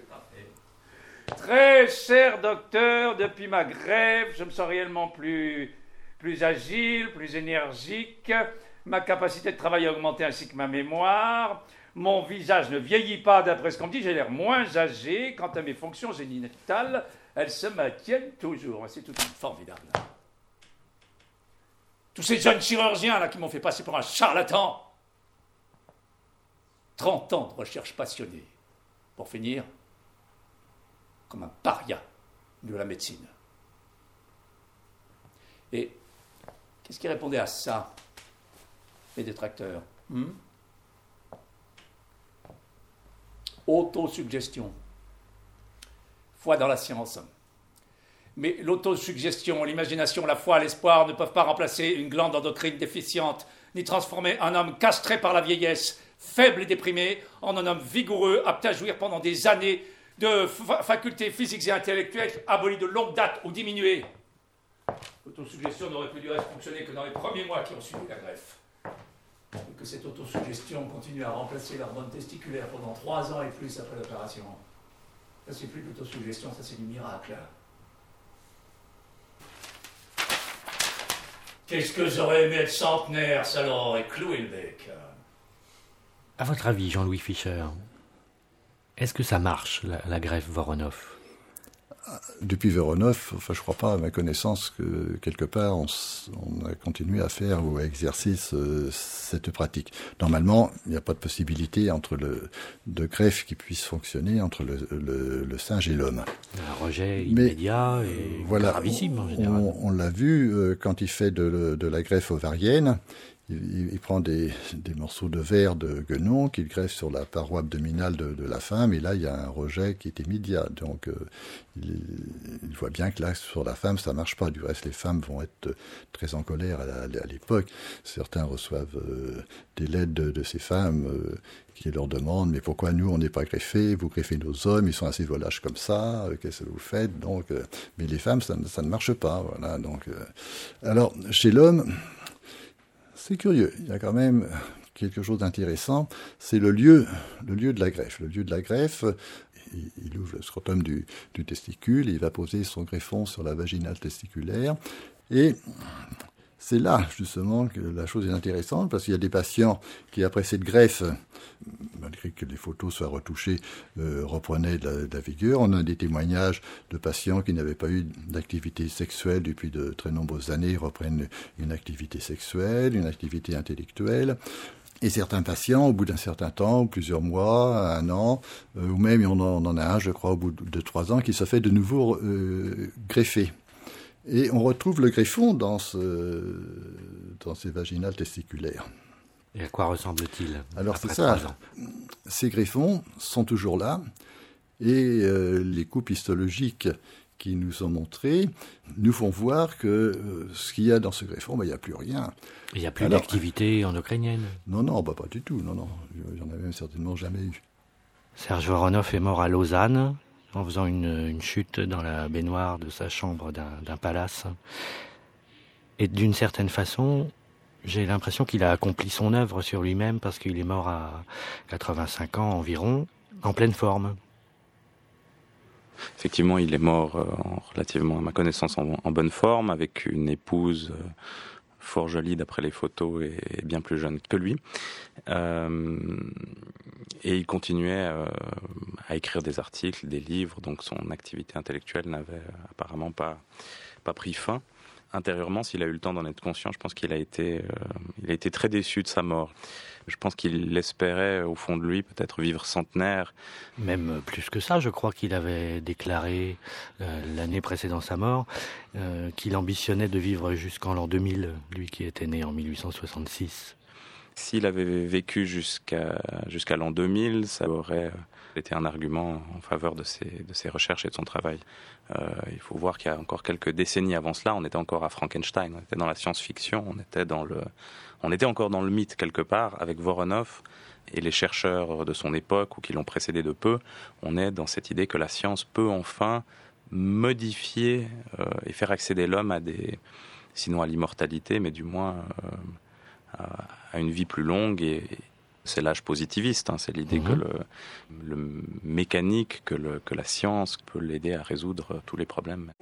Très cher docteur, depuis ma grève, je me sens réellement plus agile, plus énergique. Ma capacité de travail a augmenté ainsi que ma mémoire. Mon visage ne vieillit pas d'après ce qu'on me dit, j'ai l'air moins âgé. Quant à mes fonctions génitales, elles se maintiennent toujours. C'est tout formidable. Tous ces jeunes chirurgiens là qui m'ont fait passer pour un charlatan. 30 ans de recherche passionnée. Pour finir, comme un paria de la médecine. Et qu'est-ce qui répondait à ça, les détracteurs? Autosuggestion. Foi dans la science. Mais l'autosuggestion, l'imagination, la foi, l'espoir ne peuvent pas remplacer une glande endocrine déficiente, ni transformer un homme castré par la vieillesse, faible et déprimé, en un homme vigoureux, apte à jouir pendant des années de facultés physiques et intellectuelles abolies de longue date ou diminuées. L'autosuggestion n'aurait pu du reste fonctionner que dans les premiers mois qui ont suivi la greffe. Et que cette autosuggestion continue à remplacer l'hormone testiculaire pendant 3 ans et plus après l'opération. Ça, c'est plus de l'autosuggestion, ça, c'est du miracle. Qu'est-ce que j'aurais aimé être centenaire, ça leur aurait cloué le bec. À votre avis, Jean-Louis Fischer, est-ce que ça marche, la greffe Voronov? Depuis Voronov, je ne crois pas à ma connaissance que quelque part on a continué à faire ou à exercer cette pratique. Normalement, il n'y a pas de possibilité de greffe qui puisse fonctionner entre le singe et l'homme. Un rejet immédiat et gravissime en général. On l'a vu quand il fait de la greffe ovarienne. Il prend des morceaux de verre de guenon qu'il greffe sur la paroi abdominale de la femme, et là, il y a un rejet qui est immédiat. Donc, il voit bien que là, sur la femme, ça ne marche pas. Du reste, les femmes vont être très en colère à l'époque. Certains reçoivent des lettres de ces femmes qui leur demandent « Mais pourquoi nous, on n'est pas greffés? Vous greffez nos hommes, ils sont assez volages comme ça, qu'est-ce que vous faites ?» Donc, mais les femmes, ça ne marche pas. Voilà. Donc, alors, chez l'homme... C'est curieux, il y a quand même quelque chose d'intéressant, c'est le lieu de la greffe. Le lieu de la greffe, il ouvre le scrotum du testicule, il va poser son greffon sur la vaginale testiculaire, et c'est là justement que la chose est intéressante, parce qu'il y a des patients qui, après cette greffe, malgré que les photos soient retouchées, reprenaient de la vigueur. On a des témoignages de patients qui n'avaient pas eu d'activité sexuelle depuis de très nombreuses années, reprennent une activité sexuelle, une activité intellectuelle. Et certains patients, au bout d'un certain temps, plusieurs mois, 1 an, ou même on en a un, je crois, au bout de 3 ans, qui se fait de nouveau greffer. Et on retrouve le greffon dans ces vaginales testiculaires. Et à quoi ressemble-t-il? Alors c'est ça, ces greffons sont toujours là, et les coupes histologiques qui nous sont montrés nous font voir que ce qu'il y a dans ce greffon, il n'y a plus rien. Il n'y a plus d'activité endocrinienne? Non, pas du tout. Non. J'en avais même certainement jamais eu. Serge Voronoff est mort à Lausanne en faisant une chute dans la baignoire de sa chambre d'un palace. Et d'une certaine façon, j'ai l'impression qu'il a accompli son œuvre sur lui-même parce qu'il est mort à 85 ans environ, en pleine forme. Effectivement, il est mort relativement, à ma connaissance, en bonne forme, avec une épouse fort jolie d'après les photos et bien plus jeune que lui. Et il continuait à écrire des articles, des livres, donc son activité intellectuelle n'avait apparemment pas pris fin. Intérieurement, s'il a eu le temps d'en être conscient, je pense qu'il a été très déçu de sa mort. Je pense qu'il espérait, au fond de lui, peut-être vivre centenaire. Même plus que ça, je crois qu'il avait déclaré l'année précédant sa mort qu'il ambitionnait de vivre jusqu'en l'an 2000, lui qui était né en 1866. S'il avait vécu jusqu'à l'an 2000, ça aurait été un argument en faveur de ses recherches et de son travail. Il faut voir qu'il y a encore quelques décennies avant cela, on était encore à Frankenstein, on était dans la science-fiction, on était encore dans le mythe quelque part, avec Voronoff et les chercheurs de son époque ou qui l'ont précédé de peu. On est dans cette idée que la science peut enfin modifier et faire accéder l'homme sinon à l'immortalité, mais du moins à une vie plus longue. Et c'est l'âge positiviste, c'est l'idée que le mécanique, que la science peut l'aider à résoudre tous les problèmes.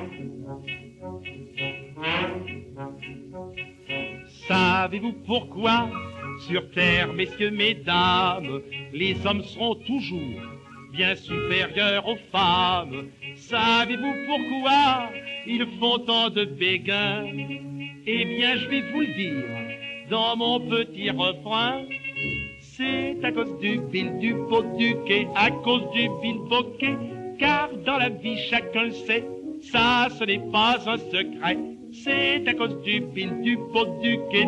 Savez-vous pourquoi, sur Terre, messieurs, mesdames, les hommes seront toujours bien supérieurs aux femmes? Savez-vous pourquoi ils font tant de béguins? Eh bien, je vais vous le dire dans mon petit refrain. C'est à cause du bilboquet, à cause du bilboquet, car dans la vie chacun le sait, ça ce n'est pas un secret. C'est à cause du bilboquet.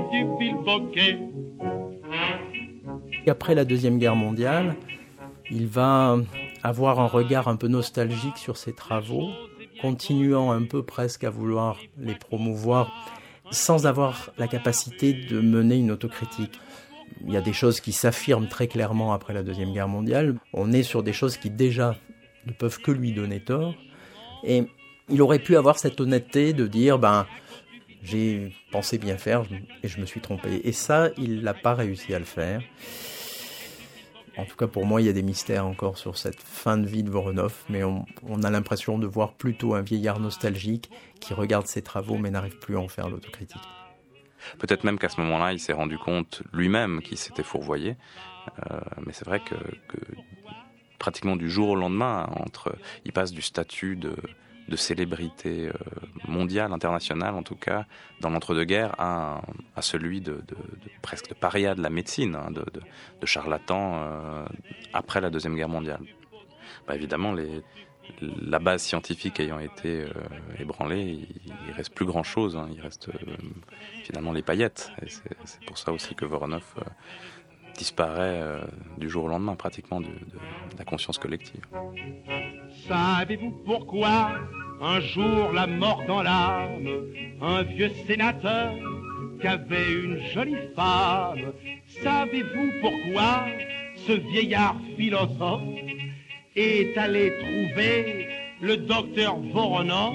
Après la Deuxième Guerre mondiale, il va avoir un regard un peu nostalgique sur ses travaux, continuant un peu presque à vouloir les promouvoir, sans avoir la capacité de mener une autocritique. Il y a des choses qui s'affirment très clairement après la Deuxième Guerre mondiale. On est sur des choses qui déjà ne peuvent que lui donner tort. Et il aurait pu avoir cette honnêteté de dire j'ai pensé bien faire et je me suis trompé. Et ça, il n'a pas réussi à le faire. En tout cas, pour moi, il y a des mystères encore sur cette fin de vie de Voronoff, mais on a l'impression de voir plutôt un vieillard nostalgique qui regarde ses travaux mais n'arrive plus à en faire l'autocritique. Peut-être même qu'à ce moment-là, il s'est rendu compte lui-même qu'il s'était fourvoyé. Mais c'est vrai que pratiquement du jour au lendemain, il passe du statut de célébrité mondiale, internationale en tout cas, dans l'entre-deux-guerres, à celui de presque de paria de la médecine, de charlatan après la Deuxième Guerre mondiale. Évidemment, la base scientifique ayant été ébranlée, il reste plus grand-chose. Il reste finalement les paillettes. Et c'est pour ça aussi que Voronoff disparaît du jour au lendemain, pratiquement, de la conscience collective. Savez-vous pourquoi, un jour la mort dans l'âme, un vieux sénateur qu'avait une jolie femme? Savez-vous pourquoi ce vieillard philosophe est allé trouver le docteur Voronoff?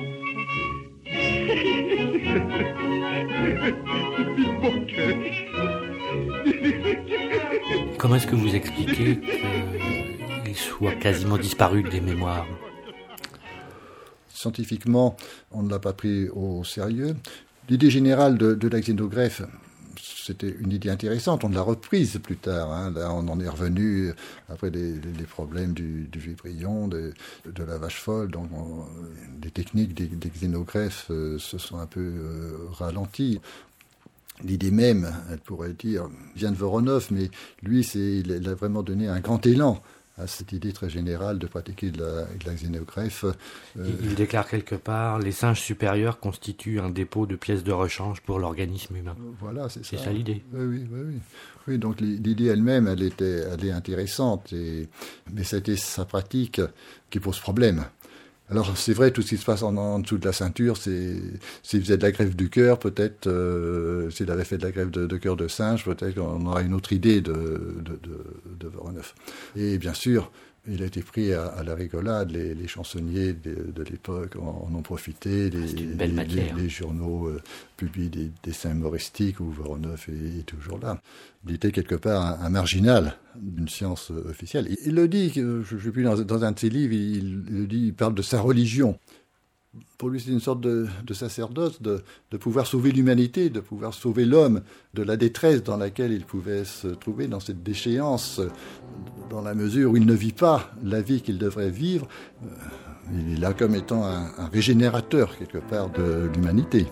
Comment est-ce que vous expliquez qu'il soit quasiment disparu des mémoires? Scientifiquement, on ne l'a pas pris au sérieux. L'idée générale de la xénogreffe, c'était une idée intéressante. On l'a reprise plus tard. Là, on en est revenu après les problèmes du vibrion, de la vache folle. Donc, les techniques des xénogreffes se sont un peu ralenties. L'idée même, elle pourrait dire, vient de Voronoff, mais lui, il a vraiment donné un grand élan à cette idée très générale de pratiquer de la xénogreffe. Il déclare quelque part, les singes supérieurs constituent un dépôt de pièces de rechange pour l'organisme humain. Voilà, c'est ça. C'est ça l'idée. Oui, donc l'idée elle-même, elle est intéressante, mais ça a été sa pratique qui pose problème. Alors c'est vrai, tout ce qui se passe en dessous de la ceinture, s'il faisait de la greffe du cœur, peut-être, s'il avait fait de la greffe de cœur de singe, peut-être qu'on aura une autre idée de Voronov. Et bien sûr, il a été pris à la rigolade, les chansonniers de l'époque en ont profité, les journaux publient des dessins humoristiques où Voronov est toujours là. Il était quelque part un marginal d'une science officielle. Il le dit, je ne sais plus, dans un de ses livres, il parle de sa religion. Pour lui, c'est une sorte de sacerdoce, de pouvoir sauver l'humanité, de pouvoir sauver l'homme de la détresse dans laquelle il pouvait se trouver, dans cette déchéance, dans la mesure où il ne vit pas la vie qu'il devrait vivre. Il est là comme étant un régénérateur, quelque part, de l'humanité.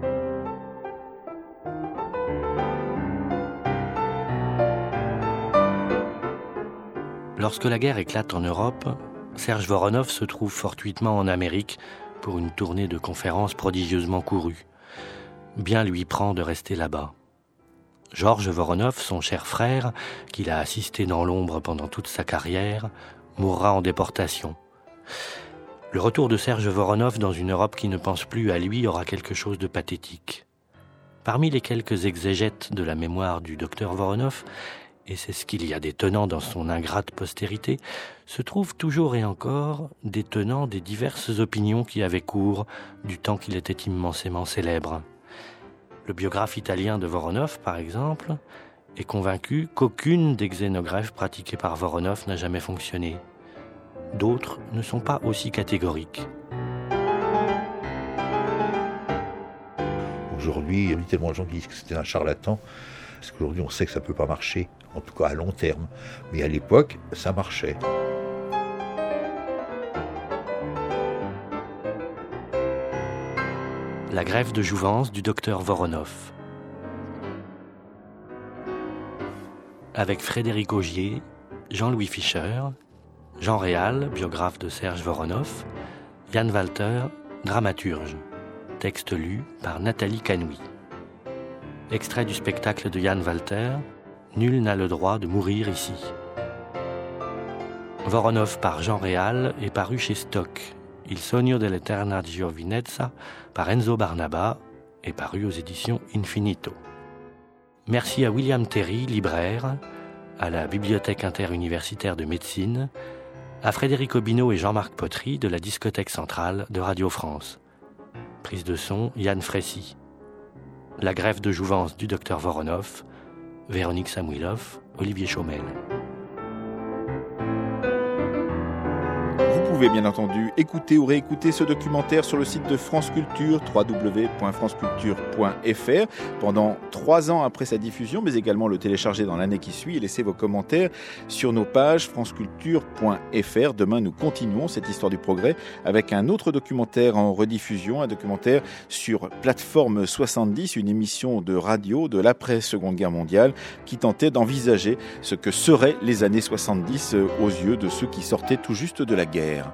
Lorsque la guerre éclate en Europe, Serge Voronov se trouve fortuitement en Amérique pour une tournée de conférences prodigieusement courue. Bien lui prend de rester là-bas. Georges Voronov, son cher frère, qu'il a assisté dans l'ombre pendant toute sa carrière, mourra en déportation. Le retour de Serge Voronov dans une Europe qui ne pense plus à lui aura quelque chose de pathétique. Parmi les quelques exégètes de la mémoire du docteur Voronov, et c'est ce qu'il y a d'étonnant dans son ingrate postérité, se trouvent toujours et encore des tenants des diverses opinions qui avaient cours du temps qu'il était immensément célèbre. Le biographe italien de Voronov, par exemple, est convaincu qu'aucune des xénogreffes pratiquées par Voronov n'a jamais fonctionné. D'autres ne sont pas aussi catégoriques. Aujourd'hui, il y a tellement de gens qui disent que c'était un charlatan, parce qu'aujourd'hui on sait que ça ne peut pas marcher, en tout cas à long terme. Mais à l'époque, ça marchait. La greffe de jouvence du docteur Voronov. Avec Frédéric Augier, Jean-Louis Fischer, Jean Réal, biographe de Serge Voronov, Yann Walter, dramaturge. Texte lu par Nathalie Canoui. Extrait du spectacle de Yann Walter, Nul n'a le droit de mourir ici. Voronov par Jean Réal est paru chez Stock. Il sogno dell'eterna giovinezza par Enzo Barnaba est paru aux éditions Infinito. Merci à William Terry, libraire, à la Bibliothèque interuniversitaire de médecine, à Frédéric Obineau et Jean-Marc Potry de la Discothèque centrale de Radio France. Prise de son, Yann Frécy. La greffe de jouvence du docteur Voronov, Véronique Samouilov, Olivier Chaumel. Vous pouvez bien entendu écouter ou réécouter ce documentaire sur le site de France Culture, www.franceculture.fr, pendant 3 ans après sa diffusion, mais également le télécharger dans l'année qui suit et laisser vos commentaires sur nos pages franceculture.fr. Demain, nous continuons cette histoire du progrès avec un autre documentaire en rediffusion, un documentaire sur Plateforme 70, une émission de radio de l'après-Seconde Guerre mondiale qui tentait d'envisager ce que seraient les années 70 aux yeux de ceux qui sortaient tout juste de la guerre.